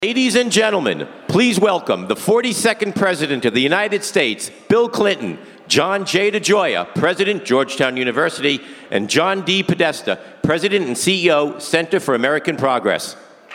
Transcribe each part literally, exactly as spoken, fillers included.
Ladies and gentlemen, please welcome the forty-second President of the United States, Bill Clinton, John J. DeGioia, President, Georgetown University, and John D. Podesta, President and C E O, Center for American Progress.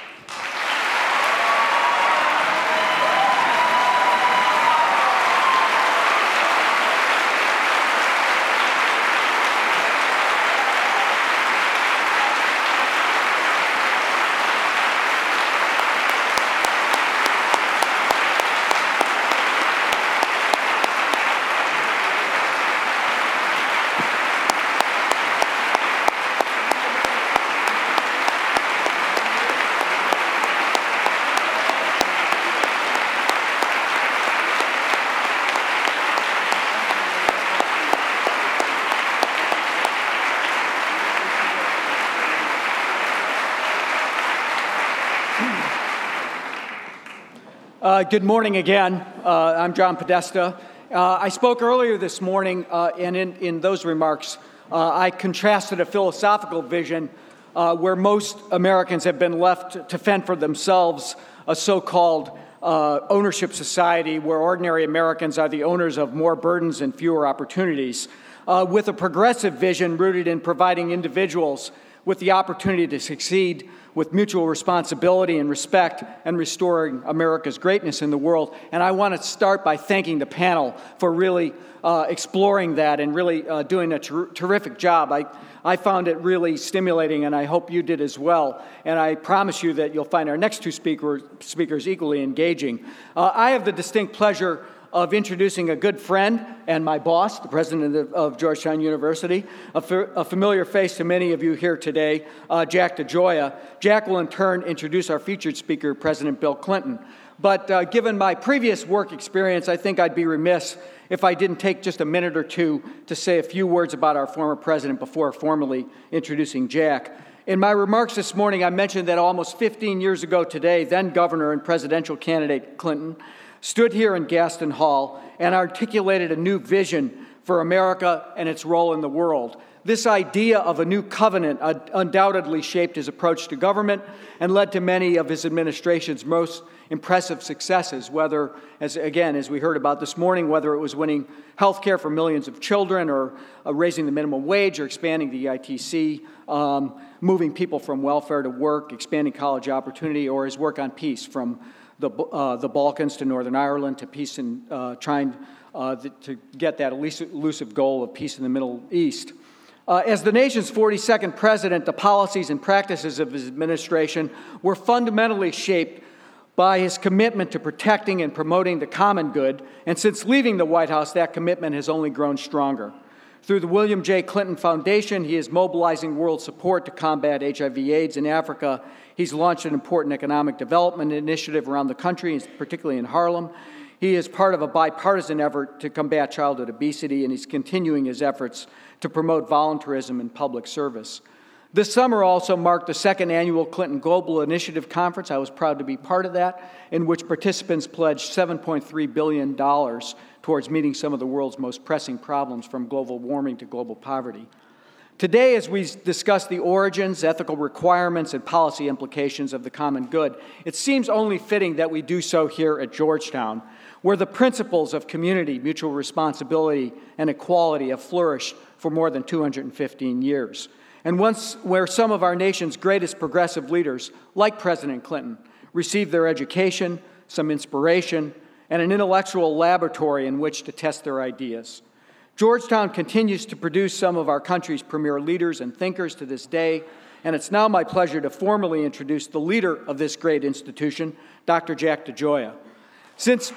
Uh, good morning again. Uh, I'm John Podesta. Uh, I spoke earlier this morning, uh, and in, in those remarks, uh, I contrasted a philosophical vision uh, where most Americans have been left to fend for themselves, a so-called uh, ownership society where ordinary Americans are the owners of more burdens and fewer opportunities, uh, with a progressive vision rooted in providing individuals with the opportunity to succeed with mutual responsibility and respect and restoring America's greatness in the world. And I want to start by thanking the panel for really uh, exploring that and really uh, doing a ter- terrific job. I, I found it really stimulating, and I hope you did as well. And I promise you that you'll find our next two speaker, speakers equally engaging. Uh, I have the distinct pleasure of introducing a good friend and my boss, the president of, of Georgetown University, a, f- a familiar face to many of you here today, uh, Jack DeGioia. Jack will in turn introduce our featured speaker, President Bill Clinton. But uh, given my previous work experience, I think I'd be remiss if I didn't take just a minute or two to say a few words about our former president before formally introducing Jack. In my remarks this morning, I mentioned that almost fifteen years ago today, then governor and presidential candidate Clinton stood here in Gaston Hall and articulated a new vision for America and its role in the world. This idea of a new covenant undoubtedly shaped his approach to government and led to many of his administration's most impressive successes, whether, as again, as we heard about this morning, whether it was winning health care for millions of children or uh, raising the minimum wage or expanding the I T C, um, moving people from welfare to work, expanding college opportunity, or his work on peace from the uh, the Balkans to Northern Ireland to peace and uh, trying uh, the, to get that elusive goal of peace in the Middle East. Uh, as the nation's forty-second president, the policies and practices of his administration were fundamentally shaped by his commitment to protecting and promoting the common good, and since leaving the White House, that commitment has only grown stronger. Through the William J. Clinton Foundation, he is mobilizing world support to combat H I V AIDS in Africa. He's launched an important economic development initiative around the country, particularly in Harlem. He is part of a bipartisan effort to combat childhood obesity, and he's continuing his efforts to promote voluntarism in public service. This summer also marked the second annual Clinton Global Initiative Conference. I was proud to be part of that, in which participants pledged seven point three billion dollars towards meeting some of the world's most pressing problems, from global warming to global poverty. Today, as we discuss the origins, ethical requirements, and policy implications of the common good, it seems only fitting that we do so here at Georgetown, where the principles of community, mutual responsibility, and equality have flourished for more than two hundred fifteen years. And once where some of our nation's greatest progressive leaders, like President Clinton, received their education, some inspiration, and an intellectual laboratory in which to test their ideas. Georgetown continues to produce some of our country's premier leaders and thinkers to this day, and it's now my pleasure to formally introduce the leader of this great institution, Doctor Jack DeGioia. Since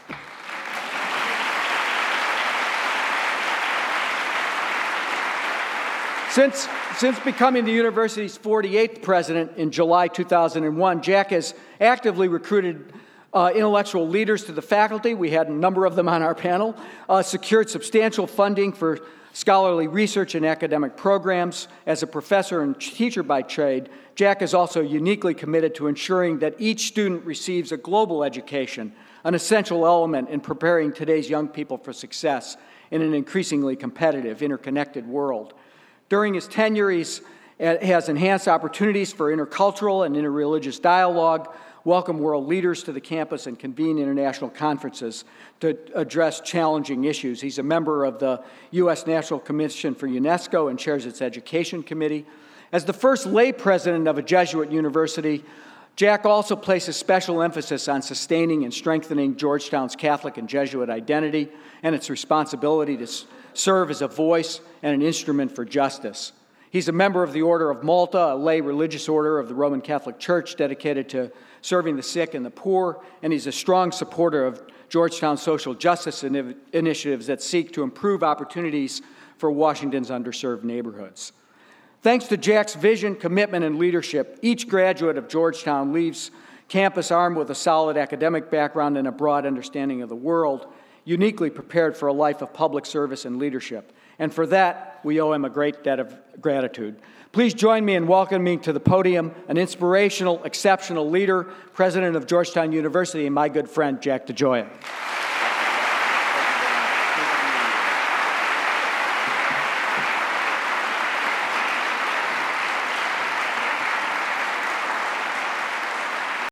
Since, since becoming the university's forty-eighth president in July two thousand one, Jack has actively recruited uh, intellectual leaders to the faculty. We had a number of them on our panel, uh, secured substantial funding for scholarly research and academic programs. As a professor and teacher by trade, Jack is also uniquely committed to ensuring that each student receives a global education, an essential element in preparing today's young people for success in an increasingly competitive, interconnected world. During his tenure, he has enhanced opportunities for intercultural and interreligious dialogue welcome world leaders to the campus, and convene international conferences to address challenging issues. He's a member of the U S National Commission for UNESCO and chairs its Education Committee. As the first lay president of a Jesuit university, Jack also places special emphasis on sustaining and strengthening Georgetown's Catholic and Jesuit identity and its responsibility to serve as a voice and an instrument for justice. He's a member of the Order of Malta, a lay religious order of the Roman Catholic Church dedicated to serving the sick and the poor, and he's a strong supporter of Georgetown's social justice in- initiatives that seek to improve opportunities for Washington's underserved neighborhoods. Thanks to Jack's vision, commitment, and leadership, each graduate of Georgetown leaves campus armed with a solid academic background and a broad understanding of the world, uniquely prepared for a life of public service and leadership. And for that, we owe him a great debt of gratitude. Please join me in welcoming to the podium an inspirational, exceptional leader, president of Georgetown University, and my good friend, Jack DeGioia.